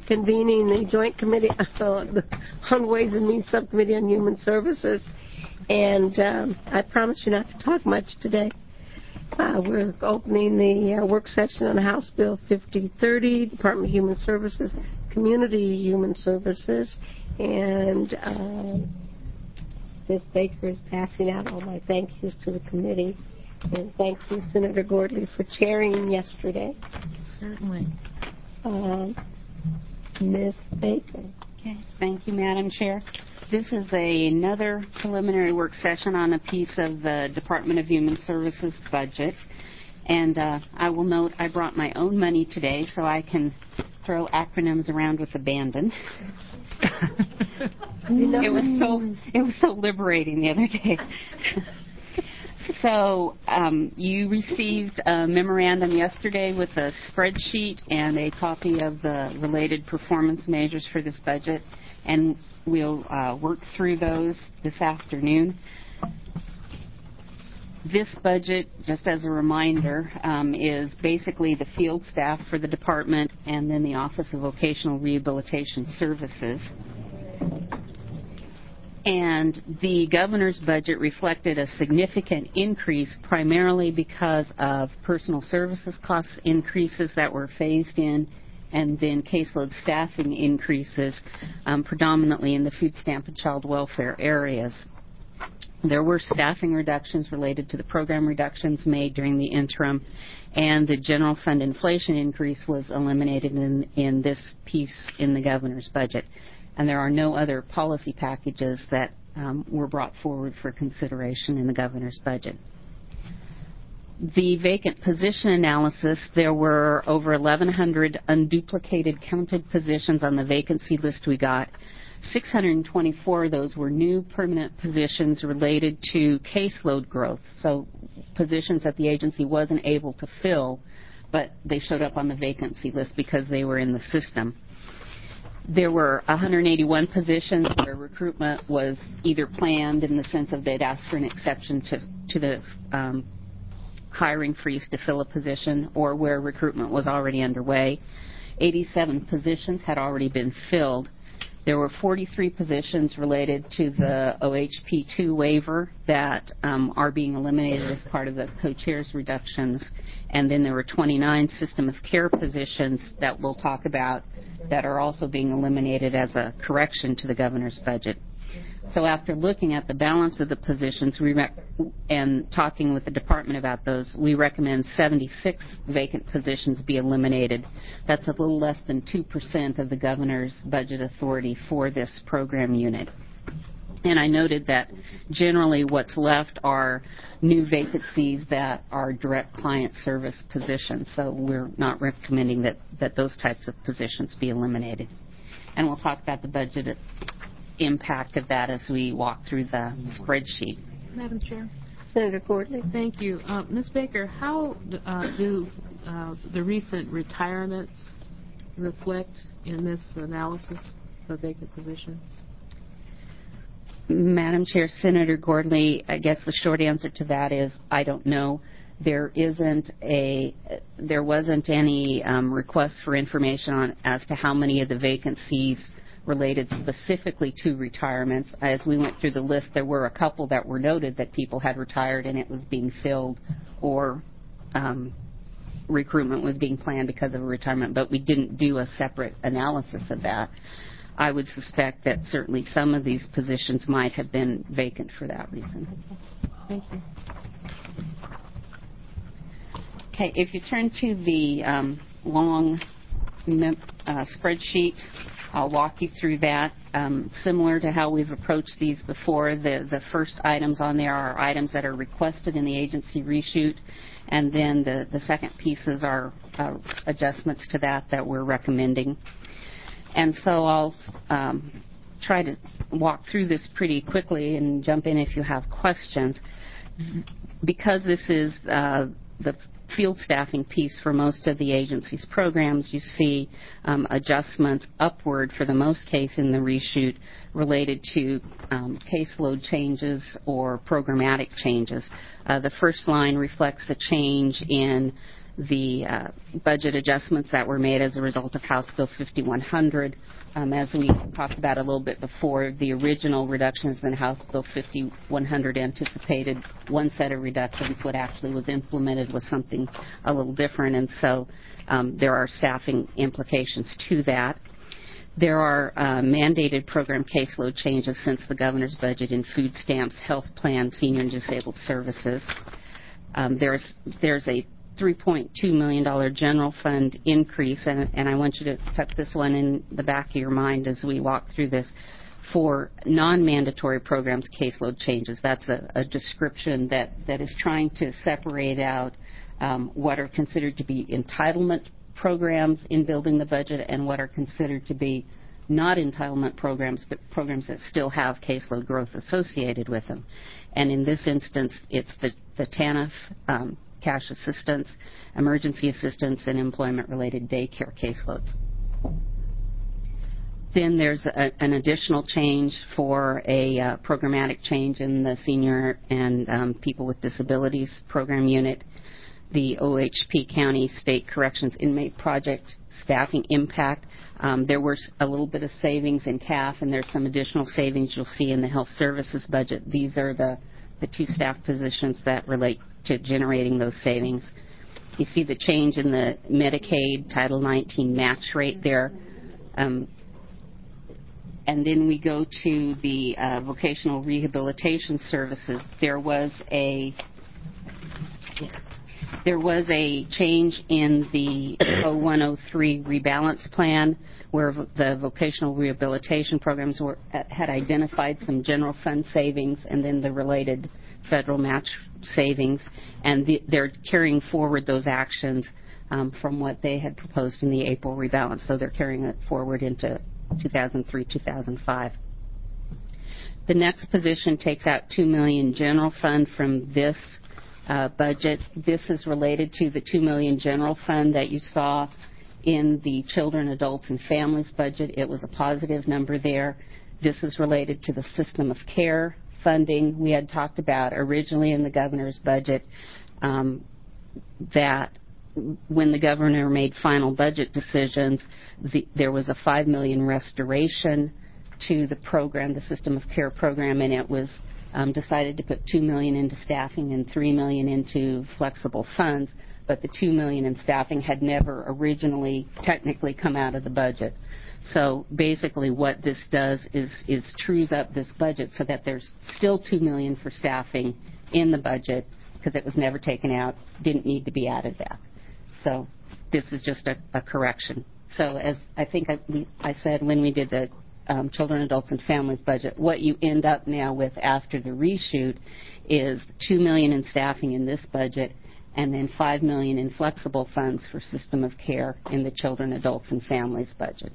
convening the Joint Committee on Ways and Means Subcommittee on Human Services. And I promise you not to talk much today. We're opening the work session on House Bill 5030, Department of Human Services, Community Human Services, and Ms. Baker is passing out all my thank yous to the committee. And thank you, Senator Gordley, for chairing yesterday. Certainly. Ms. Baker. Okay. Thank you, Madam Chair. This is another preliminary work session on a piece of the Department of Human Services budget. And I will note I brought my own money today so I can throw acronyms around with abandon. It was so liberating the other day. So you received a memorandum yesterday with a spreadsheet and a copy of the related performance measures for this budget, and we'll work through those this afternoon. This budget, just as a reminder, is basically the field staff for the department and then the Office of Vocational Rehabilitation Services. And the governor's budget reflected a significant increase primarily because of personal services costs increases that were phased in and then caseload staffing increases predominantly in the food stamp and child welfare areas. There were staffing reductions related to the program reductions made during the interim, and the general fund inflation increase was eliminated in this piece in the governor's budget. And there are no other policy packages that were brought forward for consideration in the governor's budget. The vacant position analysis, there were over 1,100 unduplicated counted positions on the vacancy list we got. 624 of those were new permanent positions related to caseload growth, so positions that the agency wasn't able to fill, but they showed up on the vacancy list because they were in the system. There were 181 positions where recruitment was either planned in the sense of they'd asked for an exception to the hiring freeze to fill a position, or where recruitment was already underway. 87 positions had already been filled. There were 43 positions related to the OHP2 waiver that are being eliminated as part of the co-chairs reductions. And then there were 29 system of care positions that we'll talk about that are also being eliminated as a correction to the governor's budget. So after looking at the balance of the positions and talking with the department about those, we recommend 76 vacant positions be eliminated. That's a little less than 2% of the governor's budget authority for this program unit. And I noted that generally what's left are new vacancies that are direct client service positions. So we're not recommending that those types of positions be eliminated. And we'll talk about the budget impact of that as we walk through the spreadsheet. Madam Chair. Senator Gordley. Thank you. Ms. Baker, how do the recent retirements reflect in this analysis of vacant positions? Madam Chair, Senator Gordley, I guess the short answer to that is I don't know. There wasn't any request for information on as to how many of the vacancies related specifically to retirements. As we went through the list, there were a couple that were noted that people had retired and it was being filled, or recruitment was being planned because of a retirement, but we didn't do a separate analysis of that. I would suspect that certainly some of these positions might have been vacant for that reason. Thank you. Okay, if you turn to the long spreadsheet, I'll walk you through that. Similar to how we've approached these before, the first items on there are items that are requested in the agency reshoot, and then the second pieces are adjustments to that we're recommending. And so I'll try to walk through this pretty quickly and jump in if you have questions. Because this is the field staffing piece for most of the agency's programs, you see adjustments upward for the most case in the reshoot related to caseload changes or programmatic changes. The first line reflects a change in the budget adjustments that were made as a result of House Bill 5100. As we talked about a little bit before, the original reductions in House Bill 5100 anticipated one set of reductions. What actually was implemented was something a little different, and so there are staffing implications to that. There are mandated program caseload changes since the governor's budget in food stamps, health plan, senior and disabled services. There's a $3.2 million general fund increase, and I want you to tuck this one in the back of your mind as we walk through this, for non-mandatory programs caseload changes. That's a description that is trying to separate out what are considered to be entitlement programs in building the budget and what are considered to be not entitlement programs, but programs that still have caseload growth associated with them. And in this instance, it's the TANF, cash assistance, emergency assistance, and employment-related daycare caseloads. Then there's an additional change for a programmatic change in the senior and people with disabilities program unit. The OHP County State Corrections Inmate Project staffing impact. There were a little bit of savings in CAF, and there's some additional savings you'll see in the health services budget. These are the two staff positions that relate to generating those savings. You see the change in the Medicaid Title 19 match rate there. And then we go to the vocational rehabilitation services. There was a change in the 0103 rebalance plan where the vocational rehabilitation programs had identified some general fund savings and then the related federal match savings, and they're carrying forward those actions from what they had proposed in the April rebalance. So they're carrying it forward into 2003-2005. The next position takes out $2 million general fund from this budget. This is related to the $2 million general fund that you saw in the children, adults, and families budget. It was a positive number there. This is related to the system of care funding. We had talked about originally in the governor's budget that when the governor made final budget decisions, there was a $5 million restoration to the program, the system of care program, and it was decided to put $2 million into staffing and $3 million into flexible funds, but the $2 million in staffing had never originally technically come out of the budget. So basically what this does is trues up this budget so that there's still $2 million for staffing in the budget because it was never taken out, didn't need to be added back. So this is just a correction. So as I think I said when we did the children, adults, and families budget, what you end up now with after the reshoot is $2 million in staffing in this budget and then $5 million in flexible funds for system of care in the children, adults, and families budget.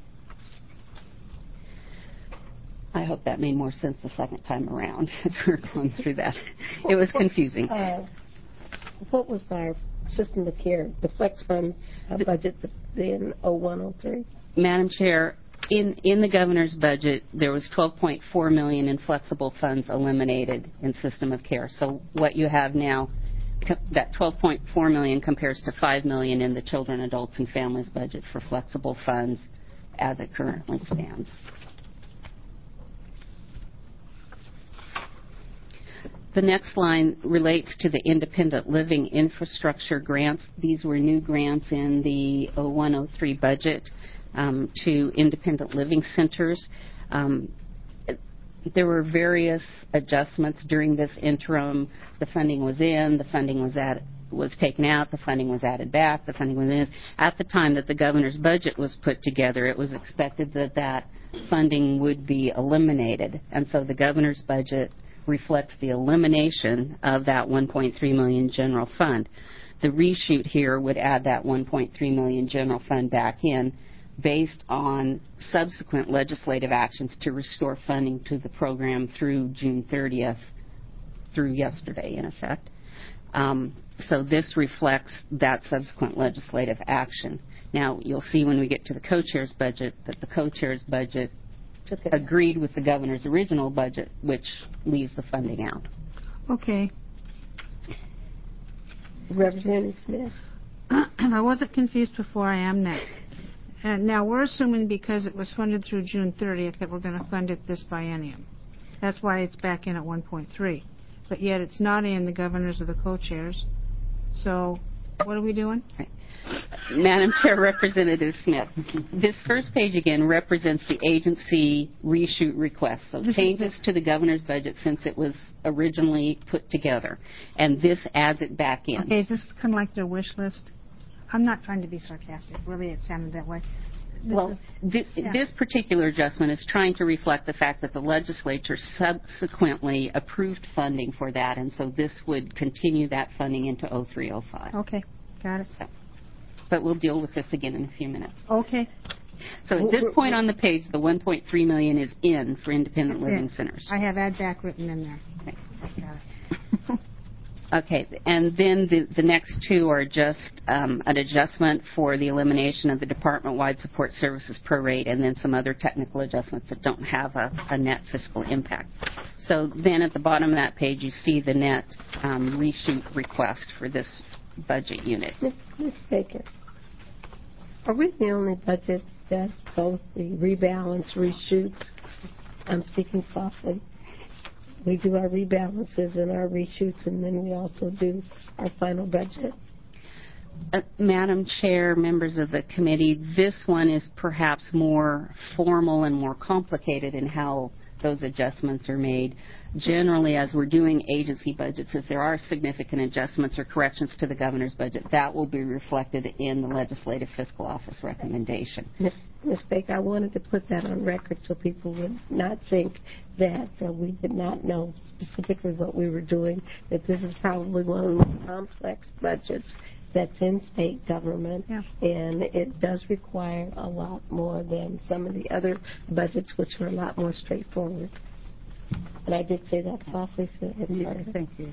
I hope that made more sense the second time around as we were going through that. It was confusing. What was our system of care, the flex fund budget in 0103? Madam Chair, in the governor's budget, there was $12.4 million in flexible funds eliminated in system of care. So what you have now, that $12.4 million compares to $5 million in the children, adults, and families budget for flexible funds as it currently stands. The next line relates to the independent living infrastructure grants. These were new grants in the 0103 budget to independent living centers. There were various adjustments during this interim. The funding was in, the funding was taken out, the funding was added back, the funding was in. At the time that the governor's budget was put together, it was expected that funding would be eliminated. And so the governor's budget reflects the elimination of that $1.3 million general fund. The reshoot here would add that $1.3 million general fund back in based on subsequent legislative actions to restore funding to the program through June 30th, through yesterday in effect. So this reflects that subsequent legislative action. Now, you'll see when we get to the co-chair's budget that the co-chair's budget agreed with the governor's original budget, which leaves the funding out. Okay. Representative Smith. I wasn't confused before, I am now. And now we're assuming because it was funded through June 30th that we're going to fund it this biennium. That's why it's back in at 1.3. But yet it's not in the governors or the co-chairs. So what are we doing? Madam Chair, Representative Smith, this first page again represents the agency reshoot request, so changes to the governor's budget since it was originally put together, and this adds it back in. Okay, is this kind of like their wish list? I'm not trying to be sarcastic. Really, it sounded that way. This particular adjustment is trying to reflect the fact that the legislature subsequently approved funding for that, and so this would continue that funding into 0305. Okay, got it. But we'll deal with this again in a few minutes. Okay. So at this point on the page, the $1.3 million is in for independent living centers. I have add back written in there. Okay. Got it. Okay, and then the next two are just an adjustment for the elimination of the department-wide support services prorate, and then some other technical adjustments that don't have a net fiscal impact. So then at the bottom of that page, you see the net reshoot request for this budget unit. Ms. Baker, are we the only budget that both the rebalance reshoots, I'm speaking softly, we do our rebalances and our reshoots, and then we also do our final budget? Madam Chair, members of the committee, this one is perhaps more formal and more complicated in how those adjustments are made. Generally, as we're doing agency budgets, if there are significant adjustments or corrections to the governor's budget, that will be reflected in the Legislative Fiscal Office recommendation. Ms. Baker, I wanted to put that on record so people would not think that we did not know specifically what we were doing, that this is probably one of the most complex budgets that's in state government, and it does require a lot more than some of the other budgets, which are a lot more straightforward. And I did say that softly, so Thank you.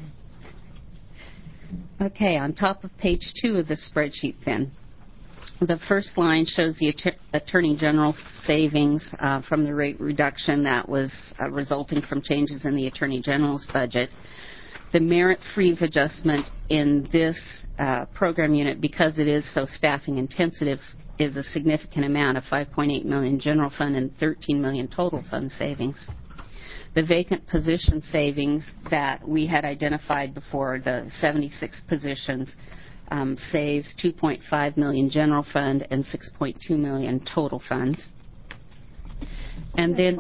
Okay, on top of page 2 of the spreadsheet then, the first line shows the Attorney General savings from the rate reduction that was resulting from changes in the Attorney General's budget. The merit freeze adjustment in this program unit, because it is so staffing intensive, is a significant amount of $5.8 million general fund and $13 million total fund savings. The vacant position savings that we had identified before, the 76 positions, saves $2.5 million general fund and $6.2 million total funds. And then,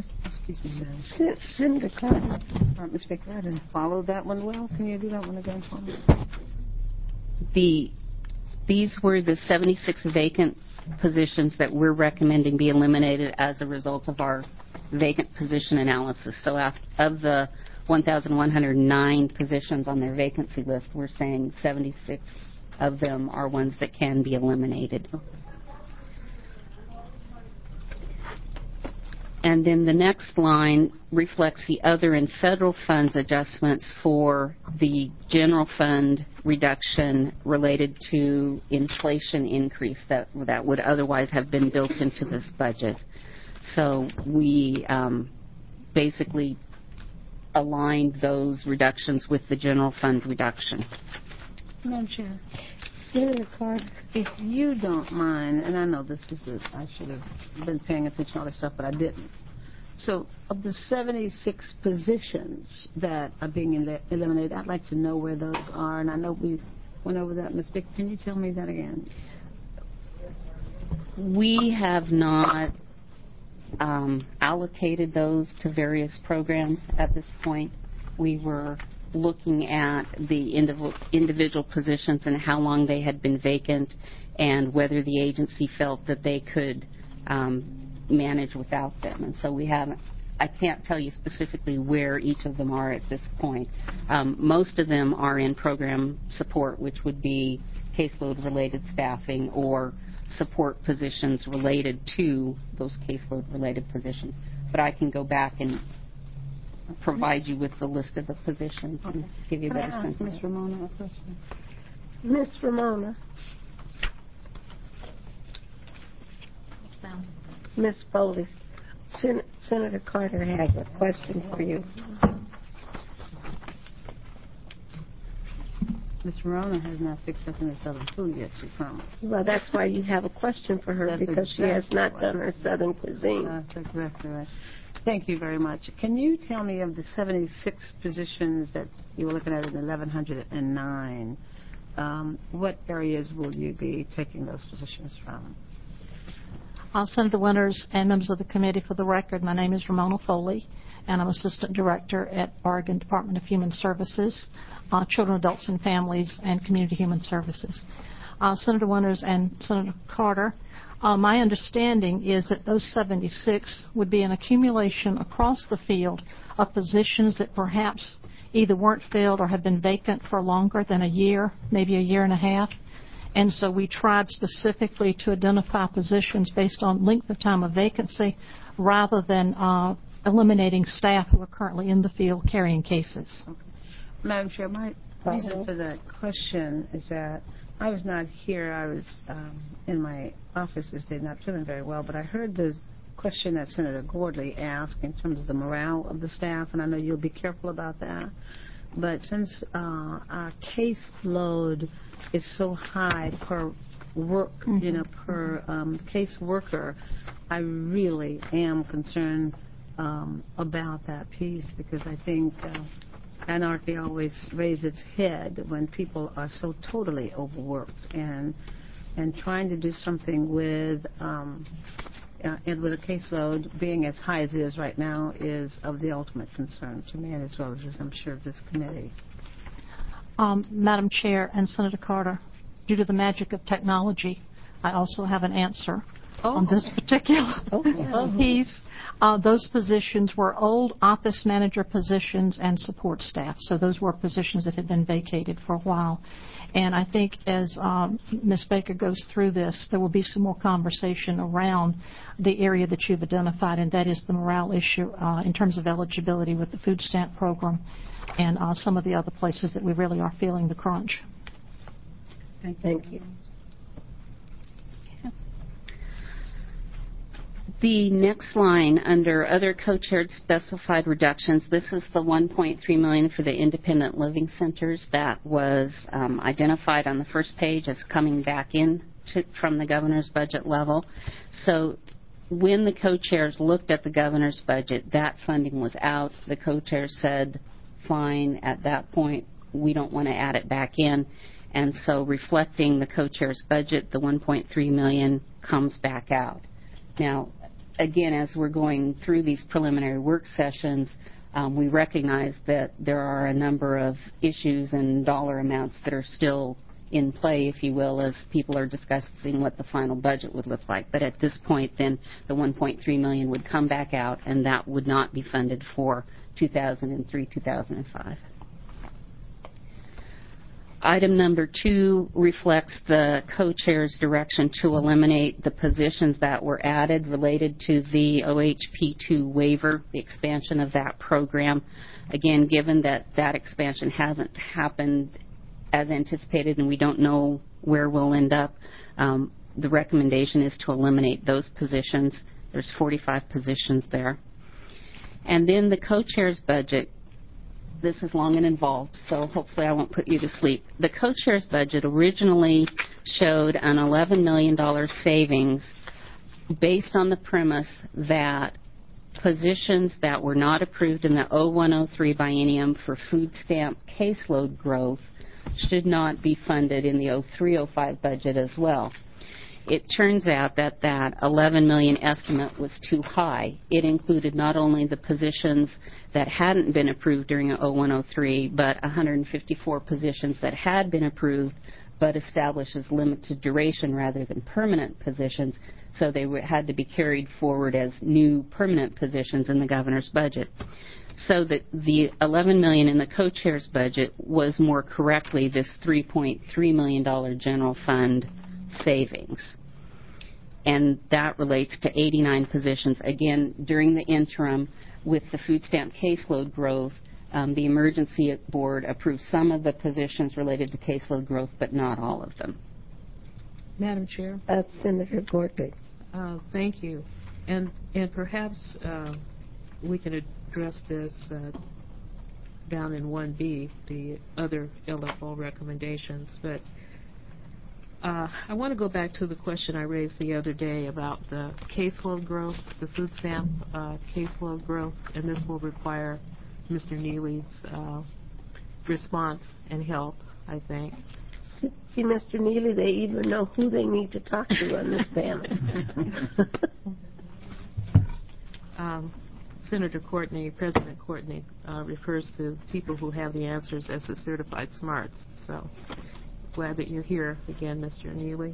Senator Carter. Ms. Baker, I didn't follow that one well. Can you do that one again for me? these were the 76 vacant positions that we're recommending be eliminated as a result of our vacant position analysis. So of the 1,109 positions on their vacancy list, we're saying 76 of them are ones that can be eliminated. And then the next line reflects the other and federal funds adjustments for the general fund reduction related to inflation increase that would otherwise have been built into this budget. So we basically aligned those reductions with the general fund reduction. Madam Chair, Senator Carter. if you don't mind, and I know this is I should have been paying attention to all this stuff, but I didn't. So of the 76 positions that are being eliminated, I'd like to know where those are, and I know we went over that. Ms. Bick, can you tell me that again? We have not allocated those to various programs at this point. We were looking at the individual positions and how long they had been vacant and whether the agency felt that they could manage without them. And so we haven't, I can't tell you specifically where each of them are at this point. Most of them are in program support, which would be caseload-related staffing or support positions related to those caseload-related positions. But I can go back and provide you with the list of the positions and give you a better sense. Ms. Ramona, a question. Miss Ramona. Miss Foley, Senator Carter has a question for you. Ms. Rona has not fixed us in the Southern food yet, she promised. Well, that's why you have a question for her, That's because she has exactly not right. done her Southern cuisine. That's exactly right. Thank you very much. Can you tell me of the 76 positions that you were looking at in 1,109, what areas will you be taking those positions from? Senator Winters and members of the committee, for the record, my name is Ramona Foley, and I'm Assistant Director at Oregon Department of Human Services, Children, Adults, and Families, and Community Human Services. Senator Winters and Senator Carter, my understanding is that those 76 would be an accumulation across the field of positions that perhaps either weren't filled or have been vacant for longer than a year, maybe a year and a half. And so we tried specifically to identify positions based on length of time of vacancy rather than eliminating staff who are currently in the field carrying cases. Okay. Madam Chair, my reason for that question is that I was not here. I was in my office this day, not feeling very well, but I heard the question that Senator Gordley asked in terms of the morale of the staff, and I know you'll be careful about that. But since our caseload is so high per work, per case worker, I really am concerned about that piece, because I think anarchy always raises its head when people are so totally overworked, and trying to do something with and with a caseload being as high as it is right now is of the ultimate concern to me, and as well as I'm sure this committee. Madam Chair and Senator Carter, due to the magic of technology, I also have an answer on this particular piece. Those positions were old office manager positions and support staff. So those were positions that had been vacated for a while. And I think as Ms. Baker goes through this, there will be some more conversation around the area that you've identified, and that is the morale issue in terms of eligibility with the food stamp program and some of the other places that we really are feeling the crunch. Thank you. The next line under other co-chaired specified reductions, this is the $1.3 million for the independent living centers that was identified on the first page as coming back in from the governor's budget level. So when the co-chairs looked at the governor's budget, that funding was out. The co-chairs said, fine, at that point, we don't want to add it back in. And so reflecting the co-chair's budget, the $1.3 million comes back out. Now, again, as we're going through these preliminary work sessions, we recognize that there are a number of issues and dollar amounts that are still in play, if you will, as people are discussing what the final budget would look like. But at this point, then, the $1.3 million would come back out, and that would not be funded for 2003-2005. Item number 2 reflects the co-chair's direction to eliminate the positions that were added related to the OHP2 waiver, the expansion of that program. Again, given that that expansion hasn't happened as anticipated and we don't know where we'll end up, the recommendation is to eliminate those positions. There's 45 positions there. And then the co-chair's budget. This is long and involved, so hopefully I won't put you to sleep. The co-chair's budget originally showed an $11 million savings based on the premise that positions that were not approved in the 0103 biennium for food stamp caseload growth should not be funded in the 0305 budget as well. It turns out that that $11 million estimate was too high. It included not only the positions that hadn't been approved during 0103, but 154 positions that had been approved but established as limited duration rather than permanent positions, so they had to be carried forward as new permanent positions in the governor's budget. So that the $11 million in the co-chair's budget was more correctly this $3.3 million general fund savings. And that relates to 89 positions. Again, during the interim, with the food stamp caseload growth, the emergency board approved some of the positions related to caseload growth, but not all of them. Madam Chair? Senator Gordley. Thank you. And perhaps we can address this down in 1B, the other LFO recommendations. But I want to go back to the question I raised the other day about the caseload growth, the food stamp caseload growth, and this will require Mr. Neely's response and help, I think. See, Mr. Neely, they even know who they need to talk to on this panel. Senator Courtney, President Courtney, refers to people who have the answers as the certified smarts. So glad that you're here again, Mr. Neely.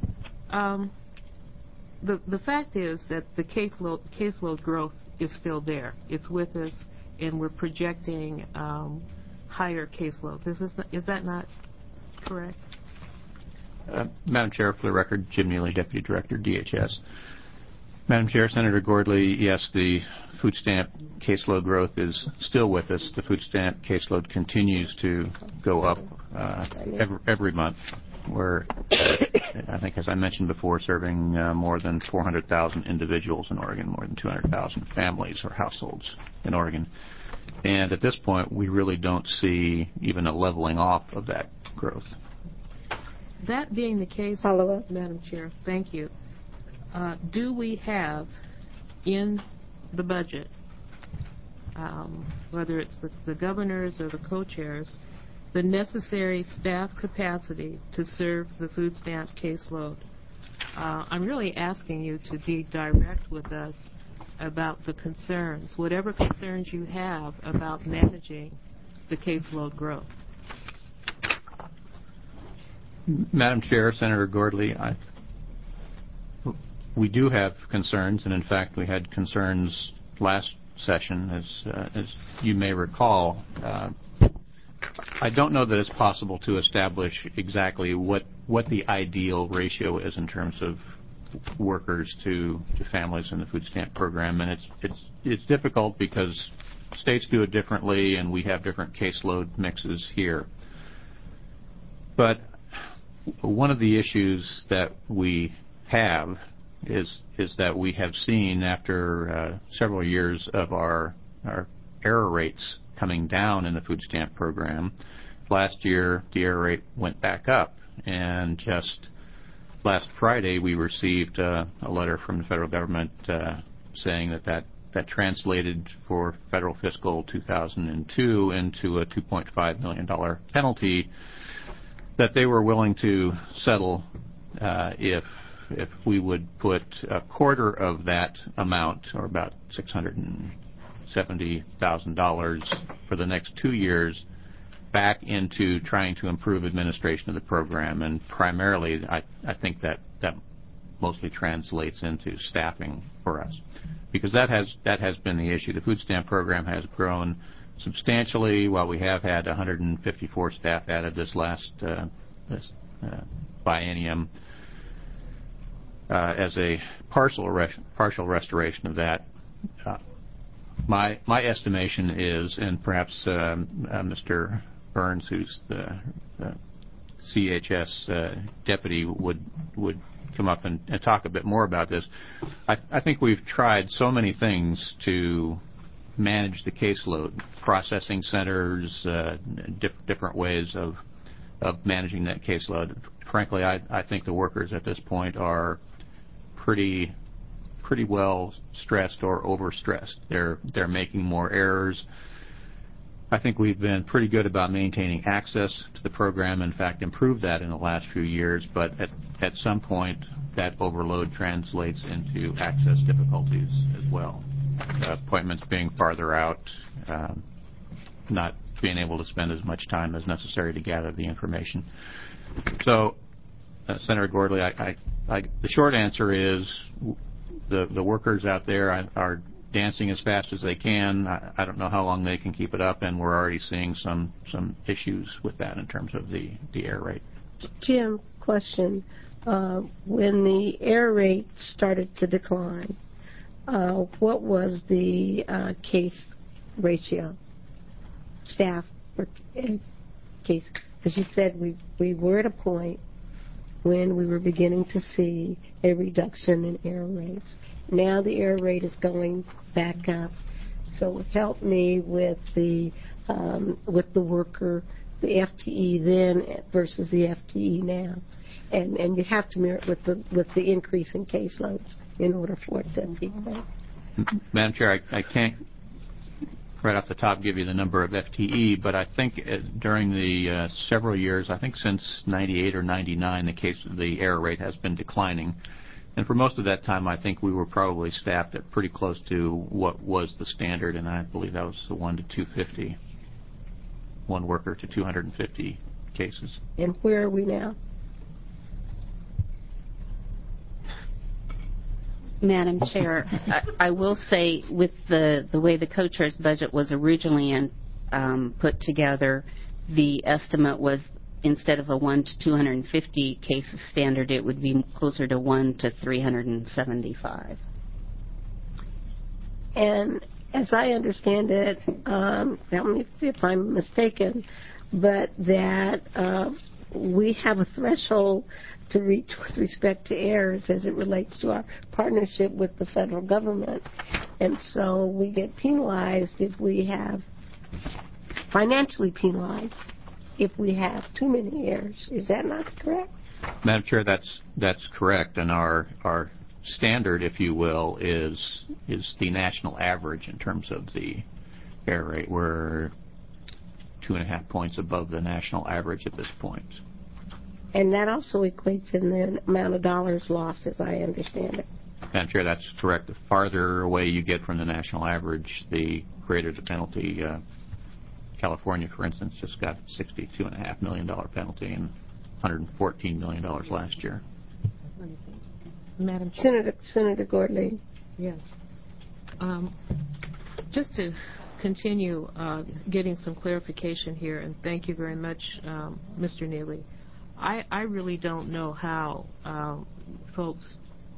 The fact is that the caseload growth is still there. It's with us, and we're projecting higher caseloads. Is that not correct? Madam Chair, for the record, Jim Neely, Deputy Director, DHS. Madam Chair, Senator Gordley, yes, the food stamp caseload growth is still with us. The food stamp caseload continues to go up every month. We're, I think, as I mentioned before, serving more than 400,000 individuals in Oregon, more than 200,000 families or households in Oregon. And at this point, we really don't see even a leveling off of that growth. That being the case, Follow-up. Madam Chair, thank you. Do we have in the budget, whether it's the governors or the co-chairs, the necessary staff capacity to serve the food stamp caseload? I'm really asking you to be direct with us about the concerns, whatever concerns you have about managing the caseload growth. Madam Chair, Senator Gordley, we do have concerns, and in fact we had concerns last session, as you may recall. I don't know that it's possible to establish exactly what the ideal ratio is in terms of workers to families in the food stamp program, and it's difficult because states do it differently, and we have different caseload mixes here. But one of the issues that we have is that we have seen after several years of our error rates coming down in the food stamp program. Last year, the error rate went back up, and just last Friday we received a letter from the federal government saying that translated for federal fiscal 2002 into a $2.5 million penalty that they were willing to settle if we would put a quarter of that amount, or about $670,000 for the next 2 years, back into trying to improve administration of the program. And primarily, I think that mostly translates into staffing for us, because that has been the issue. The food stamp program has grown substantially. While we have had 154 staff added this last biennium, as a partial restoration of that, my estimation is, and perhaps Mr. Burns, who's the CHS deputy, would come up and talk a bit more about this. I think we've tried so many things to manage the caseload, processing centers, different ways of managing that caseload. Frankly, I think the workers at this point are pretty well stressed or overstressed. They're making more errors. I think we've been pretty good about maintaining access to the program, in fact improved that in the last few years, but at some point that overload translates into access difficulties as well. Appointments being farther out, not being able to spend as much time as necessary to gather the information. So, Senator Gordley, the short answer is the workers out there are dancing as fast as they can. I don't know how long they can keep it up, and we're already seeing some issues with that in terms of the error rate. Jim, question. When the error rate started to decline, what was the case ratio, staff per case? Because you said we were at a point when we were beginning to see a reduction in error rates. Now the error rate is going back up. So help me with the with the worker, the FTE then versus the FTE now. And you have to mirror it with the increase in caseloads in order for it to be fair. Madam Chair, I can't right off the top give you the number of FTE, but I think during the several years, I think since 98 or 99, the error rate has been declining. And for most of that time, I think we were probably staffed at pretty close to what was the standard, and I believe that was the 1 to 250, one worker to 250 cases. And where are we now? Madam Chair, I will say with the way the co-chair's budget was originally put together, the estimate was instead of a 1 to 250 cases standard, it would be closer to 1 to 375. And as I understand it, tell me if I'm mistaken, but that we have a threshold to reach with respect to errors as it relates to our partnership with the federal government. And so we get penalized if we have, financially penalized, if we have too many errors. Is that not correct? Madam Chair, that's correct. And our standard, if you will, is the national average in terms of the error rate. We're 2.5 points above the national average at this point. And that also equates in the amount of dollars lost, as I understand it. Madam Chair, that's correct. The farther away you get from the national average, the greater the penalty. California, for instance, just got $62.5 million penalty and $114 million last year. Madam Chair. Senator Gordley. Yes. Just to continue getting some clarification here, and thank you very much, Mr. Neely. I really don't know how folks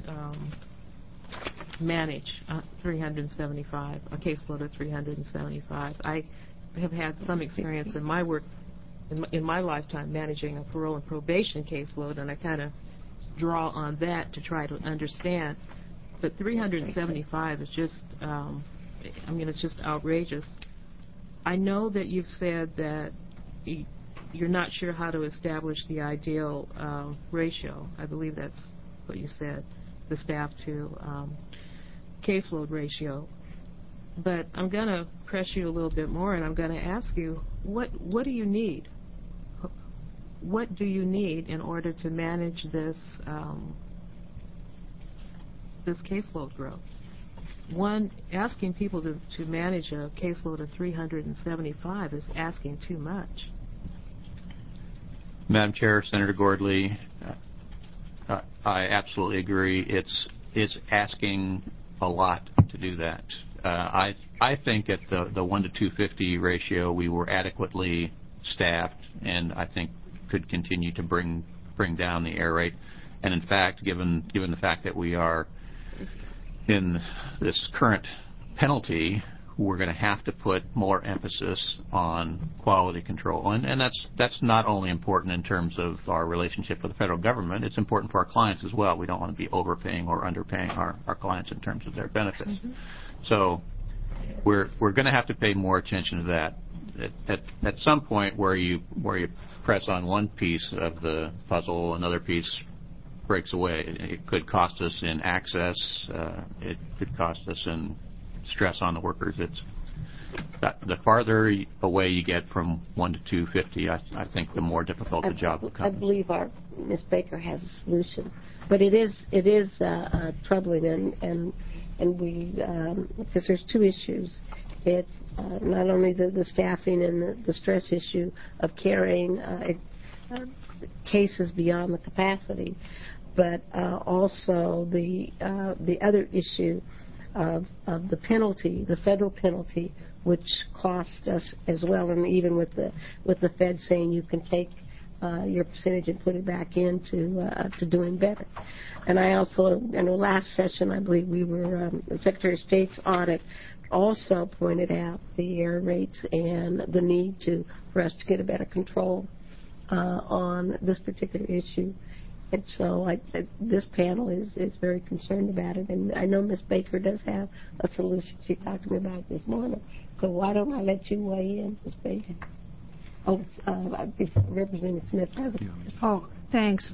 manage 375, a caseload of 375. I have had some experience in my work, in my lifetime, managing a parole and probation caseload, and I kind of draw on that to try to understand. But 375 is just, it's just outrageous. I know that you've said that you're not sure how to establish the ideal ratio. I believe that's what you said, the staff to caseload ratio. But I'm going to press you a little bit more, and I'm going to ask you, what do you need? What do you need in order to manage this this caseload growth? One, asking people to manage a caseload of 375 is asking too much. Madam Chair, Senator Gordley, I absolutely agree. It's asking a lot to do that. I think at the 1 to 250 ratio we were adequately staffed, and I think could continue to bring down the error rate. And in fact, given the fact that we are in this current penalty, we're going to have to put more emphasis on quality control. And that's not only important in terms of our relationship with the federal government, it's important for our clients as well. We don't want to be overpaying or underpaying our clients in terms of their benefits. Mm-hmm. So we're going to have to pay more attention to that. At some point where you press on one piece of the puzzle, another piece breaks away. It could cost us in access. It could cost us in stress on the workers. It's the farther away you get from 1 to 250, I think the more difficult the job becomes. I believe Ms. Baker has a solution, but it is troubling, and we because there's two issues. It's not only the staffing and the stress issue of carrying cases beyond the capacity, but also the other issue of the penalty, the federal penalty, which cost us as well, and even with the Fed saying you can take your percentage and put it back into to doing better. And I also, in the last session, I believe we were the Secretary of State's audit also pointed out the error rates and the need for us to get a better control on this particular issue. And so this panel is very concerned about it. And I know Ms. Baker does have a solution she talked to me about this morning. So why don't I let you weigh in, Ms. Baker? Oh, Representative Smith has a question. Oh, thanks.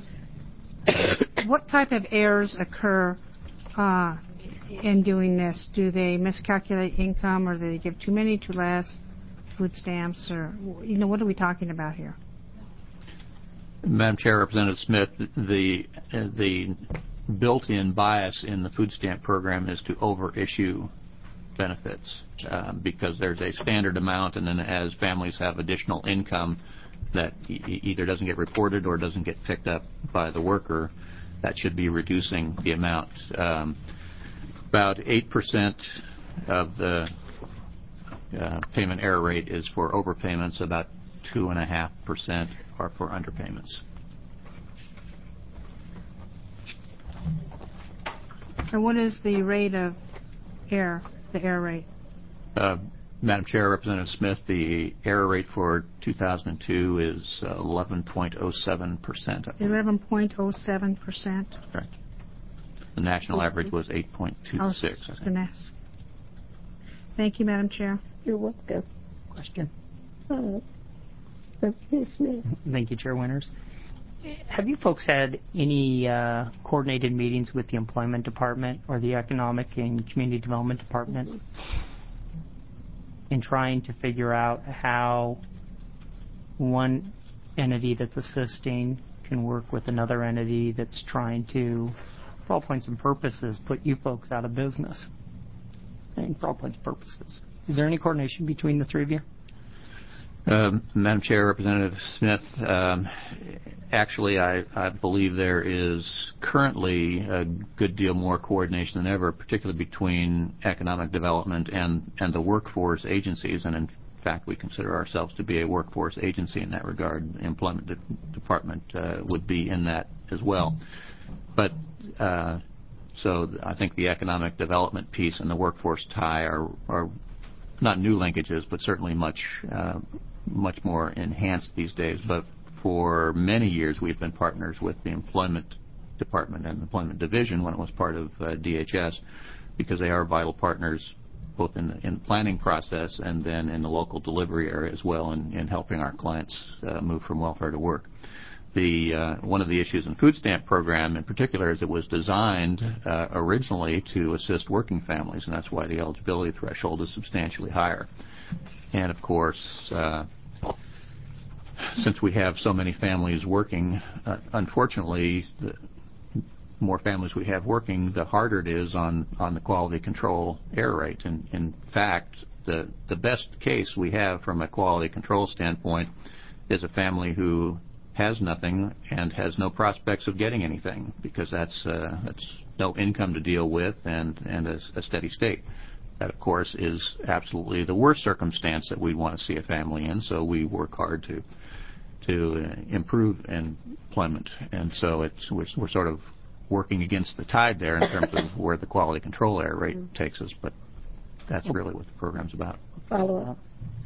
What type of errors occur in doing this? Do they miscalculate income, or do they give too many, too less food stamps, or what are we talking about here? Madam Chair, Representative Smith, the built-in bias in the food stamp program is to overissue benefits because there's a standard amount, and then as families have additional income that either doesn't get reported or doesn't get picked up by the worker, that should be reducing the amount. About 8% of the payment error rate is for overpayments. About 2.5% are for underpayments. And what is the rate of error, the error rate? Madam Chair, Representative Smith, the error rate for 2002 is 11.07%. 11.07%. Correct. The national average was 8.26. Thank you, Madam Chair. You're welcome. Question. Representative Smith. Thank you, Chair Winters. Have you folks had any coordinated meetings with the Employment Department or the Economic and Community Development Department in trying to figure out how one entity that's assisting can work with another entity that's trying to, for all points and purposes, put you folks out of business? And for all points and purposes. Is there any coordination between the three of you? Madam Chair, Representative Smith, actually I believe there is currently a good deal more coordination than ever, particularly between economic development and the workforce agencies, and in fact we consider ourselves to be a workforce agency in that regard. The Employment Department would be in that as well. But so I think the economic development piece and the workforce tie are not new linkages, but certainly much more enhanced these days. But for many years we've been partners with the Employment Department and the Employment Division when it was part of DHS, because they are vital partners both in the planning process and then in the local delivery area as well in helping our clients move from welfare to work. One of the issues in the food stamp program in particular is it was designed originally to assist working families, and that's why the eligibility threshold is substantially higher. And of course, since we have so many families working, unfortunately, the more families we have working, the harder it is on the quality control error rate. And in fact, the best case we have from a quality control standpoint is a family who has nothing and has no prospects of getting anything, because that's no income to deal with and a steady state. That, of course, is absolutely the worst circumstance that we want to see a family in, so we work hard to improve employment. And so we're sort of working against the tide there in terms of where the quality control error rate takes us, but that's really what the program's about. Follow up.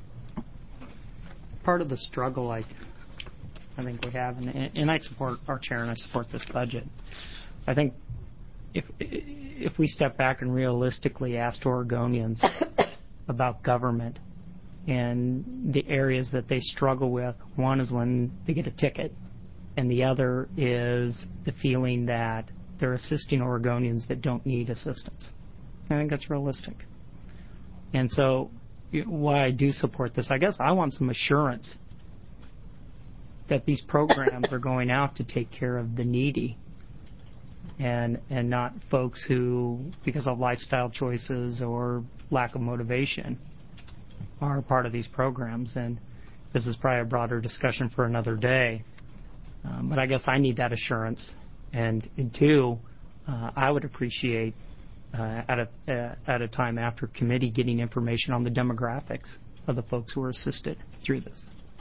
Part of the struggle I think we have, and I support our chair and I support this budget. I think if we step back and realistically ask Oregonians about government and the areas that they struggle with, one is when they get a ticket, and the other is the feeling that they're assisting Oregonians that don't need assistance. I think that's realistic. And so why I do support this, I guess I want some assurance that these programs are going out to take care of the needy and not folks who, because of lifestyle choices or lack of motivation, are part of these programs. And this is probably a broader discussion for another day. But I guess I need that assurance. And two, I would appreciate at a time after committee getting information on the demographics of the folks who are assisted through this.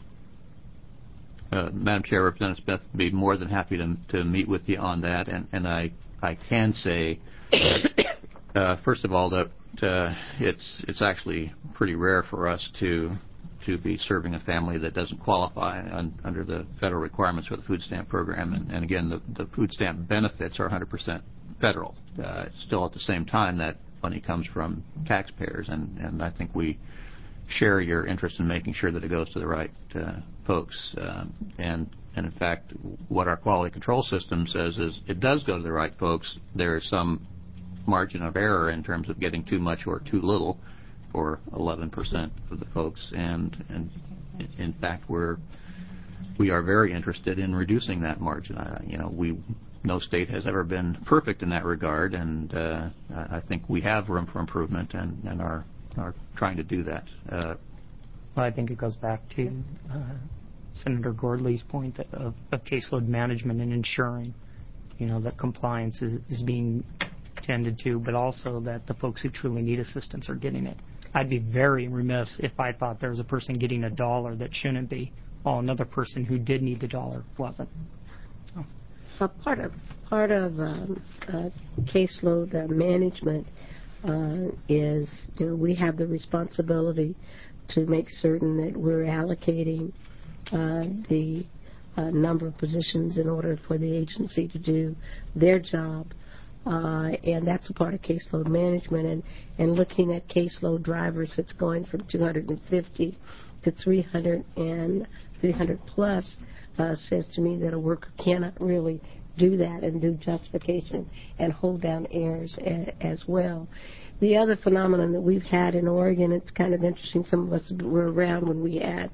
Madam Chair, Representative Smith would be more than happy to meet with you on that. And I can say, first of all, that it's actually pretty rare for us to to be serving a family that doesn't qualify under the federal requirements for the food stamp program. And again, the food stamp benefits are 100% federal. Still, at the same time, that money comes from taxpayers, and I think we share your interest in making sure that it goes to the right folks. And in fact, what our quality control system says is it does go to the right folks. There is some margin of error in terms of getting too much or too little for 11% of the folks, and in fact we are very interested in reducing that margin. No state has ever been perfect in that regard, and I think we have room for improvement and are trying to do that. Well, I think it goes back to Senator Gordley's point of caseload management and ensuring, that compliance is being tended to, but also that the folks who truly need assistance are getting it. I'd be very remiss if I thought there was a person getting $1 that shouldn't be, while another person who did need the $1 wasn't. Part of caseload management is, we have the responsibility to make certain that we're allocating the number of positions in order for the agency to do their job. And that's a part of caseload management. And looking at caseload drivers that's going from 250 to 300 and 300 plus says to me that a worker cannot really do that and do justification and hold down errors as well. The other phenomenon that we've had in Oregon, it's kind of interesting, some of us were around when we had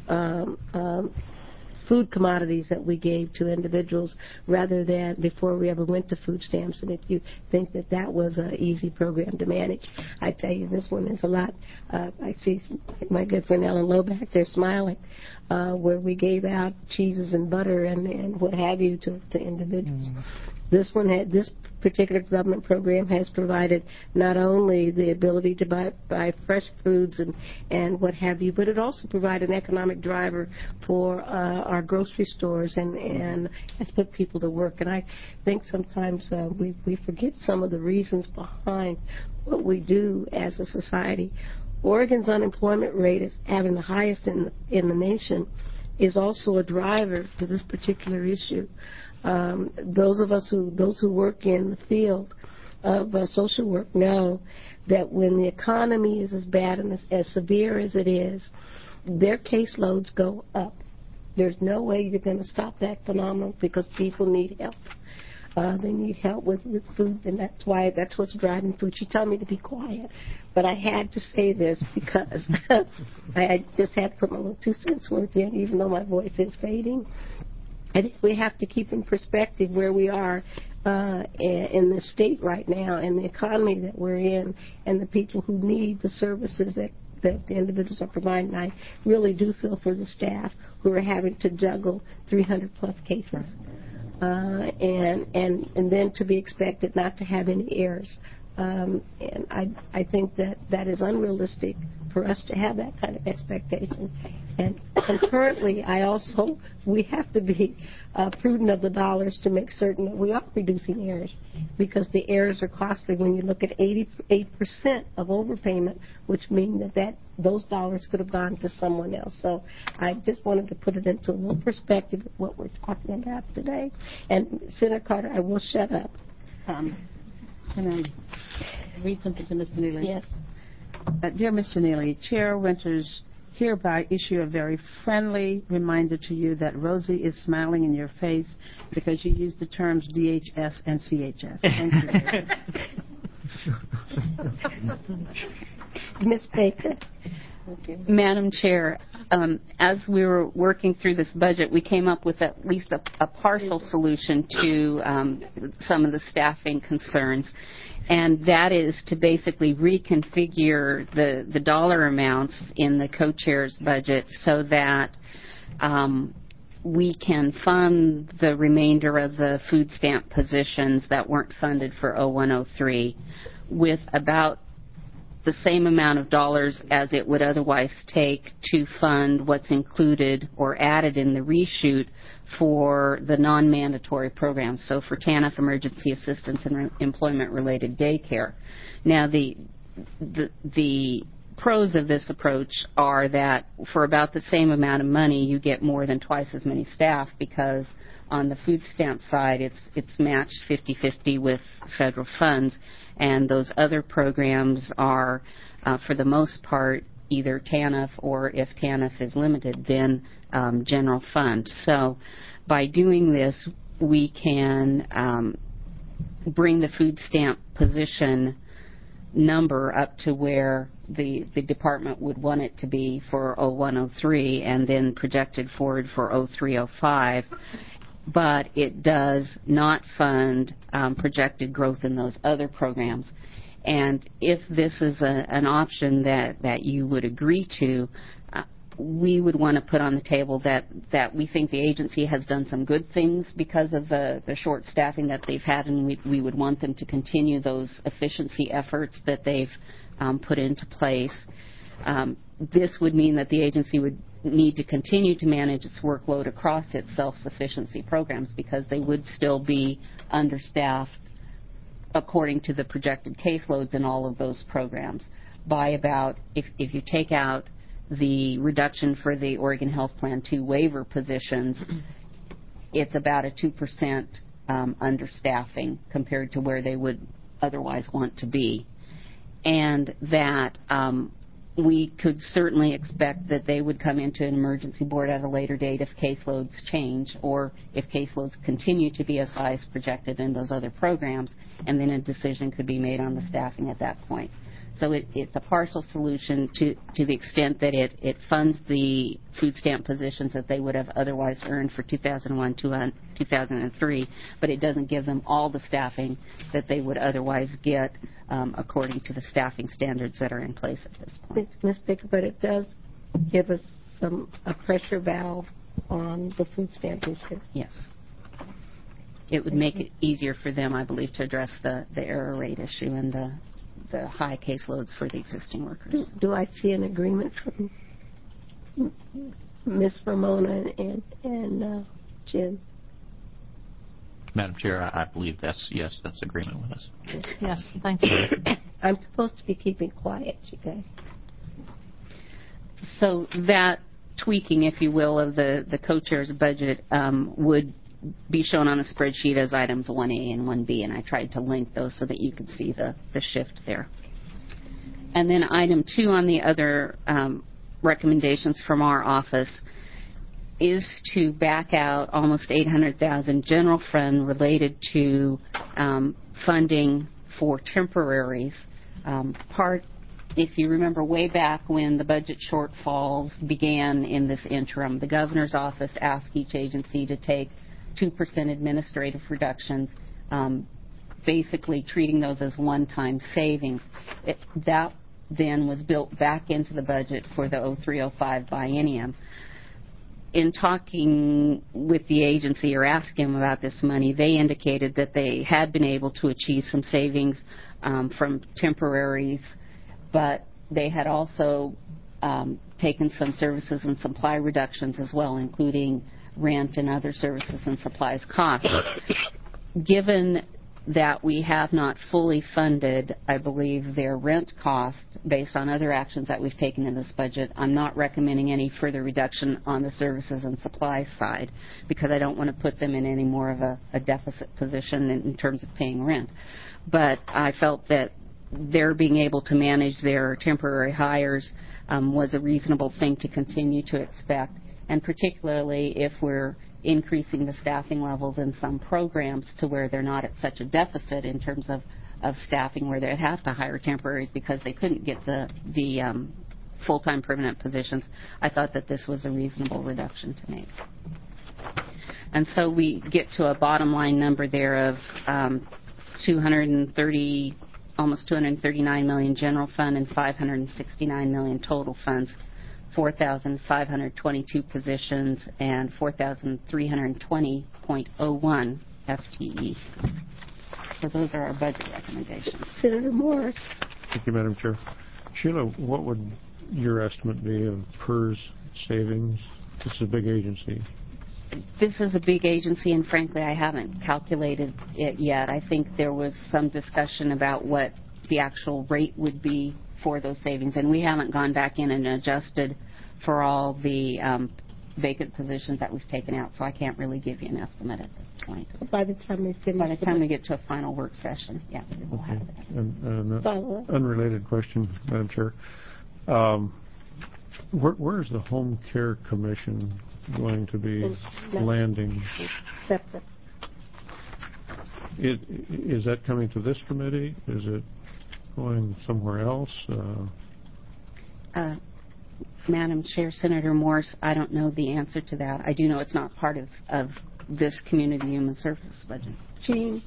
food commodities that we gave to individuals rather than before we ever went to food stamps. And if you think that was an easy program to manage, I tell you this one is a lot. I see my good friend Ellen Lowe back there smiling, where we gave out cheeses and butter and what have you to individuals. This particular government program has provided not only the ability to buy fresh foods and what have you, but it also provided an economic driver for our grocery stores and has put people to work. And I think sometimes we forget some of the reasons behind what we do as a society. Oregon's unemployment rate is having the highest in the nation, is also a driver to this particular issue. Those who work in the field of social work know that when the economy is as bad and as severe as it is, their caseloads go up. There's no way you're going to stop that phenomenon because people need help. They need help with food, and that's what's driving food. She told me to be quiet, but I had to say this because I just had to put my little 2 cents worth in, even though my voice is fading. I think we have to keep in perspective where we are in the state right now and the economy that we're in and the people who need the services that the individuals are providing. I really do feel for the staff who are having to juggle 300-plus cases. And then to be expected not to have any errors. And I think that is unrealistic for us to have that kind of expectation. And currently, we have to be prudent of the dollars to make certain that we are reducing errors, because the errors are costly when you look at 88% of overpayment, which means that those dollars could have gone to someone else. So I just wanted to put it into a little perspective of what we're talking about today. And Senator Carter, I will shut up. Can I read something to Mr. Neely? Yes. Dear Mr. Neely, Chair Winters hereby issue a very friendly reminder to you that Rosie is smiling in your face because you use the terms DHS and CHS. Thank you. Ms. Baker. Madam Chair, as we were working through this budget, we came up with at least a partial solution to some of the staffing concerns, and that is to basically reconfigure the dollar amounts in the co-chair's budget so that we can fund the remainder of the food stamp positions that weren't funded for 0103 with about the same amount of dollars as it would otherwise take to fund what's included or added in the reshoot for the non-mandatory programs, so for TANF, emergency assistance, and employment-related daycare. Now, the pros of this approach are that for about the same amount of money, you get more than twice as many staff, because on the food stamp side, it's matched 50-50 with federal funds, and those other programs are, for the most part, either TANF, or if TANF is limited, then general fund. So by doing this, we can bring the food stamp position number up to where the department would want it to be for 0103, and then projected forward for 0305. But it does not fund projected growth in those other programs. And if this is an option that you would agree to, we would want to put on the table that we think the agency has done some good things because of the short staffing that they've had, and we would want them to continue those efficiency efforts that they've put into place. This would mean that the agency would need to continue to manage its workload across its self-sufficiency programs, because they would still be understaffed according to the projected caseloads in all of those programs by about, if you take out the reduction for the Oregon Health Plan 2 waiver positions, it's about a 2% understaffing compared to where they would otherwise want to be. And that we could certainly expect that they would come into an emergency board at a later date if caseloads change, or if caseloads continue to be as high as projected in those other programs, and then a decision could be made on the staffing at that point. So it's a partial solution to the extent that it funds the food stamp positions that they would have otherwise earned for 2001 to 2003, but it doesn't give them all the staffing that they would otherwise get according to the staffing standards that are in place at this point. Ms. Baker, but it does give us a pressure valve on the food stamp issue. Yes. It would make it easier for them, I believe, to address the error rate issue and the high caseloads for the existing workers. Do I see an agreement from Ms. Ramona and Jim? Madam Chair, I believe that's agreement with us. Yes, thank you. I'm supposed to be keeping quiet, you guys. So that tweaking, if you will, of the co-chair's budget would be shown on a spreadsheet as items 1A and 1B, and I tried to link those so that you could see the shift there. And then item 2 on the other recommendations from our office is to back out almost $800,000 general fund related to funding for temporaries. If you remember way back when the budget shortfalls began in this interim, the governor's office asked each agency to take 2% administrative reductions, basically treating those as one-time savings. That then was built back into the budget for the 0305 biennium. In talking with the agency or asking them about this money, they indicated that they had been able to achieve some savings from temporaries, but they had also taken some services and supply reductions as well, including rent and other services and supplies costs. Given that we have not fully funded, I believe, their rent cost based on other actions that we've taken in this budget, I'm not recommending any further reduction on the services and supplies side, because I don't want to put them in any more of a deficit position in terms of paying rent. But I felt that their being able to manage their temporary hires was a reasonable thing to continue to expect, and particularly if we're increasing the staffing levels in some programs to where they're not at such a deficit in terms of staffing where they have to hire temporaries because they couldn't get the full-time permanent positions. I thought that this was a reasonable reduction to make. And so we get to a bottom line number there of almost 239 million general fund and 569 million total funds, 4,522 positions, and 4,320.01 FTE. So those are our budget recommendations. Senator Morris. Thank you, Madam Chair. Sheila, what would your estimate be of PERS savings? This is a big agency. This is a big agency, and frankly, I haven't calculated it yet. I think there was some discussion about what the actual rate would be for those savings. And we haven't gone back in and adjusted for all the vacant positions that we've taken out, so I can't really give you an estimate at this point. By the time we finish. By the time we get to a final work session, yeah, we will have that. And unrelated question, Madam Chair. Where's the Home Care Commission going to be landing? It's separate. Is that coming to this committee? Is it going somewhere else? Madam Chair, Senator Morse, I don't know the answer to that. I do know it's not part of this Community Human Services budget. Jean?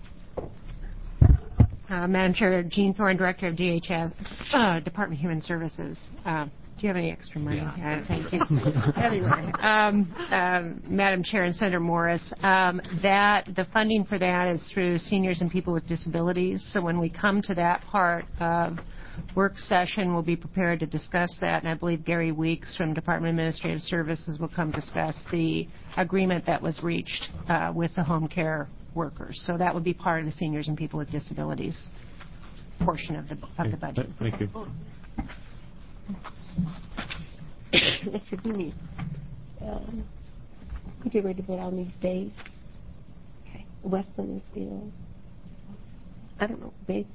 Madam Chair, Jean Thorne, Director of DHS, Department of Human Services. Do you have any extra money? Yeah. Thank you. Anyway, Madam Chair and Senator Morris, the funding for that is through seniors and people with disabilities. So when we come to that part of work session, we'll be prepared to discuss that, and I believe Gary Weeks from Department of Administrative Services will come discuss the agreement that was reached with the home care workers. So that would be part of the seniors and people with disabilities portion of the budget. Thank you. Mr. Bini, we get ready to vote on these dates. Okay. Weston is ill. I don't know, Bates.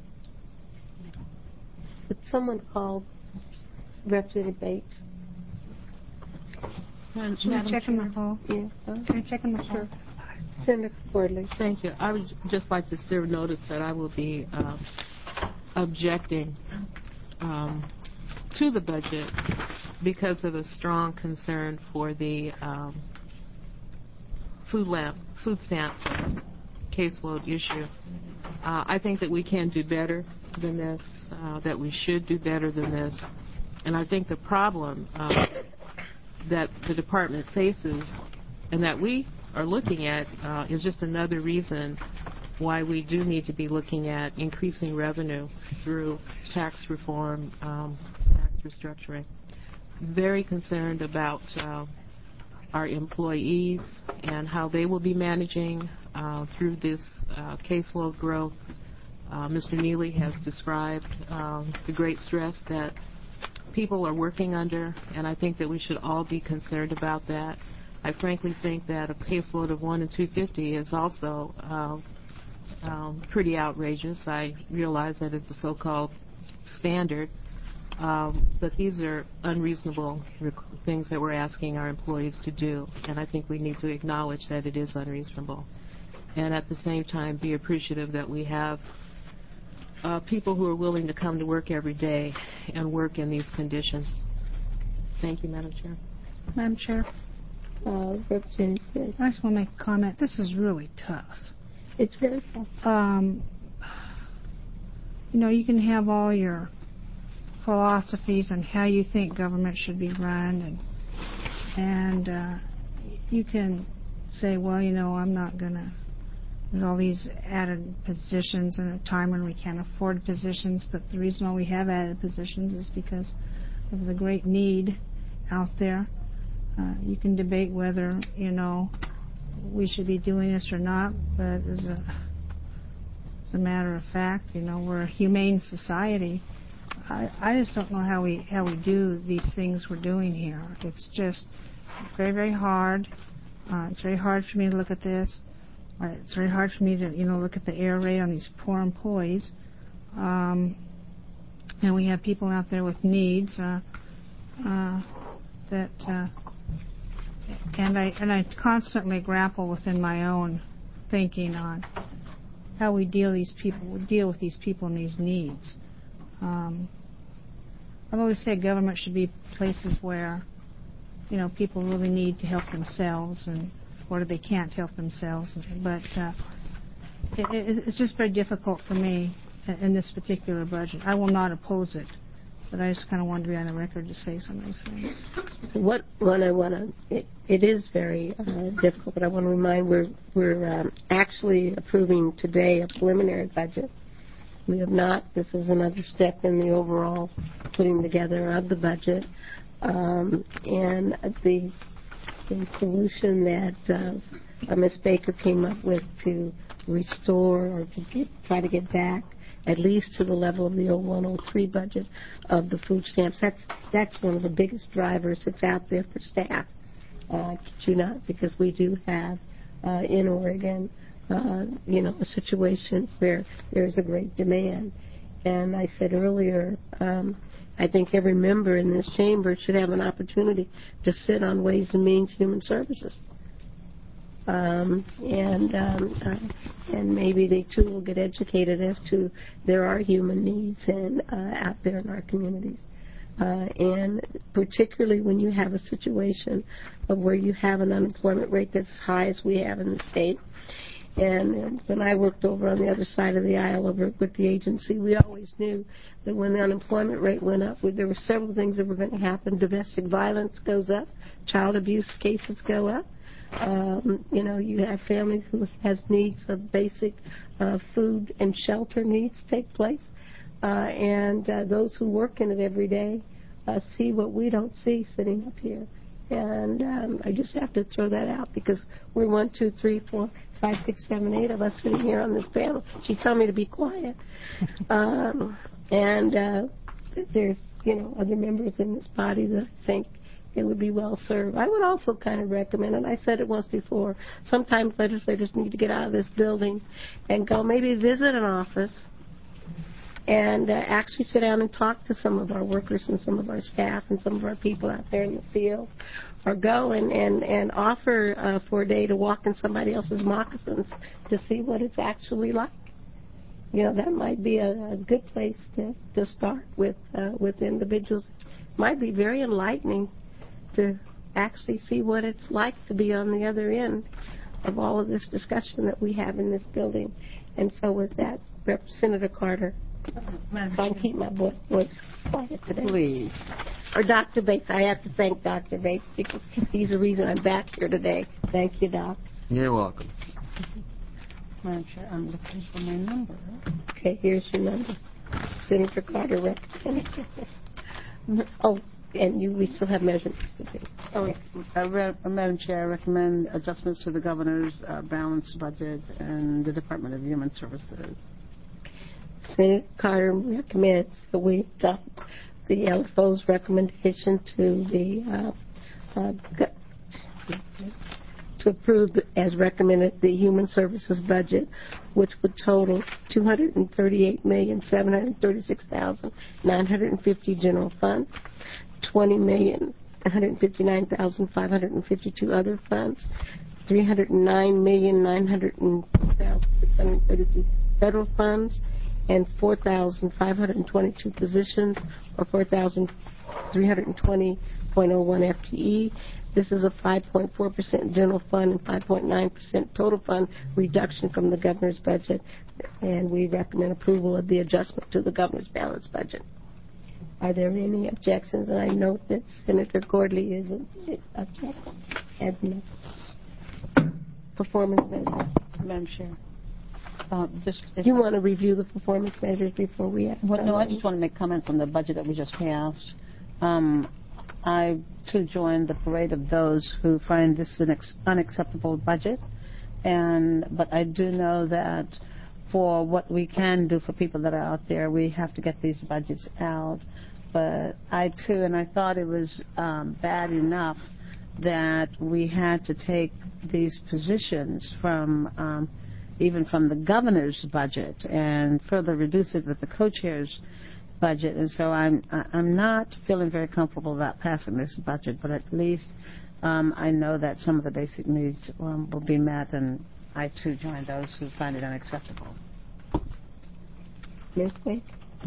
But someone called Representative Bates. Should I check on the phone? Yeah. Can I check on the phone? Senator Cordley. Thank you. I would just like to serve notice that I will be objecting to the budget because of a strong concern for the food stamp caseload issue. I think that we can do better than this, that we should do better than this. And I think the problem that the department faces and that we are looking at is just another reason why we do need to be looking at increasing revenue through tax reform, tax restructuring. Very concerned about our employees and how they will be managing through this caseload growth. Mr. Neely has described the great stress that people are working under, and I think that we should all be concerned about that. I frankly think that a caseload of 1 in 250 is also pretty outrageous. I realize that it's a so-called standard, but these are unreasonable things that we're asking our employees to do, and I think we need to acknowledge that it is unreasonable. And at the same time, be appreciative that we have people who are willing to come to work every day and work in these conditions. Thank you, Madam Chair. Madam Chair, Representative Smith. I just want to make a comment. This is really tough. It's very tough. You know, you can have all your philosophies on how you think government should be run, and you can say, well, you know, I'm not going to. There's all these added positions in a time when we can't afford positions, but the reason why we have added positions is because of the great need out there. You can debate whether, you know, we should be doing this or not, but as a matter of fact, you know, we're a humane society. I just don't know how we do these things we're doing here. It's just very, very hard. It's very hard for me to look at this. It's very hard for me to, you know, look at the error rate on these poor employees. And we have people out there with needs and I constantly grapple within my own thinking on how we deal with these people and these needs. I've always said government should be places where, you know, people really need to help themselves and or they can't help themselves. But it's just very difficult for me in this particular budget. I will not oppose it, but I just kind of wanted to be on the record to say some of these things. It is very difficult, but I want to remind we're actually approving today a preliminary budget. We have not. This is another step in the overall putting together of the budget. And the solution that Ms. Baker came up with to restore or to try to get back at least to the level of the 0103 budget of the food stamps. That's one of the biggest drivers that's out there for staff. Kid you not, because we do have in Oregon, a situation where there's a great demand. And I said earlier, I think every member in this chamber should have an opportunity to sit on Ways and Means Human Services. And maybe they too will get educated as to there are human needs and out there in our communities. And particularly when you have a situation of where you have an unemployment rate that's as high as we have in the state. And when I worked over on the other side of the aisle over with the agency, we always knew that when the unemployment rate went up, there were several things that were going to happen. Domestic violence goes up, child abuse cases go up. You have families who has needs of basic food and shelter needs take place. And those who work in it every day see what we don't see sitting up here. And I just have to throw that out because we're 1, 2, 3, 4, 5, 6, 7, 8 of us sitting here on this panel. She's telling me to be quiet. There's, other members in this body that think it would be well served. I would also kind of recommend, and I said it once before, sometimes legislators need to get out of this building and go maybe visit an office and actually sit down and talk to some of our workers and some of our staff and some of our people out there in the field, or go and offer for a day to walk in somebody else's moccasins to see what it's actually like. That might be a good place to start with individuals. It might be very enlightening to actually see what it's like to be on the other end of all of this discussion that we have in this building. And so with that, Senator Carter, so I can keep my voice quiet today. Please. Or Dr. Bates. I have to thank Dr. Bates because he's the reason I'm back here today. Thank you, Doc. You're welcome. Madam Chair, I'm looking for my number. Okay, here's your number. Senator Carter represents. Oh, and we still have measurements to do. Oh, Madam Chair, I recommend adjustments to the governor's balanced budget and the Department of Human Services. Senator Carter recommends that we adopt the LFO's recommendation to approve as recommended the Human Services budget, which would total $238,736,950 general fund, $20,159,552 other funds, $309,900,632 federal funds, and 4,522 positions, or 4,320.01 FTE. This is a 5.4% general fund and 5.9% total fund reduction from the governor's budget, and we recommend approval of the adjustment to the governor's balanced budget. Are there any objections? And I note that Senator Gordley is objecting as a performance measure. Madam Chair. You want to review the performance measures before we have? No, I just want to make comments on the budget that we just passed. I, too, joined the parade of those who find this an unacceptable budget. But I do know that for what we can do for people that are out there, we have to get these budgets out. But I, too, and I thought it was bad enough that we had to take these positions from even from the governor's budget and further reduce it with the co-chair's budget. And so I'm not feeling very comfortable about passing this budget, but at least I know that some of the basic needs will be met, and I too join those who find it unacceptable. Ms. Wade?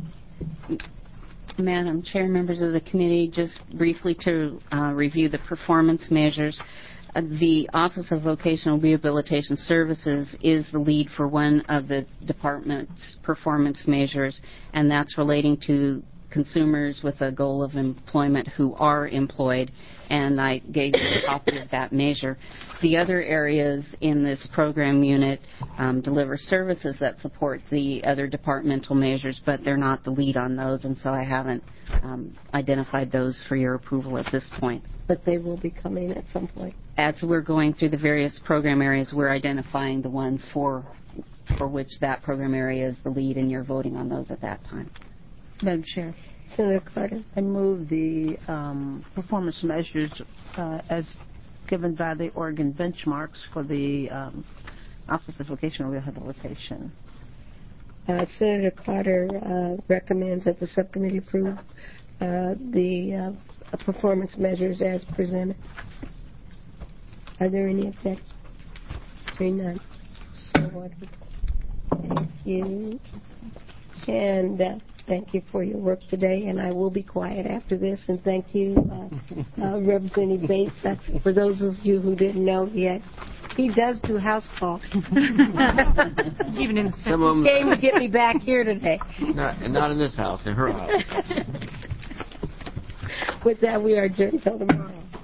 Madam Chair, members of the committee, just briefly to review the performance measures. The Office of Vocational Rehabilitation Services is the lead for one of the department's performance measures, and that's relating to consumers with a goal of employment who are employed, and I gave you a copy of that measure. The other areas in this program unit deliver services that support the other departmental measures, but they're not the lead on those, and so I haven't identified those for your approval at this point. but they will be coming at some point. As we're going through the various program areas, we're identifying the ones for which that program area is the lead, and you're voting on those at that time. Madam Chair, Senator Carter. I move the performance measures as given by the Oregon benchmarks for the Office of Vocational Rehabilitation. Senator Carter recommends that the subcommittee approve the performance measures as presented. Are there any objections? Hearing none. So ordered. Thank you. And thank you for your work today, and I will be quiet after this. And thank you, Representative Bates. For those of you who didn't know yet, he does do house calls. Even in He came to get me back here today. Not in this house, in her house. With that, we are adjourned until tomorrow.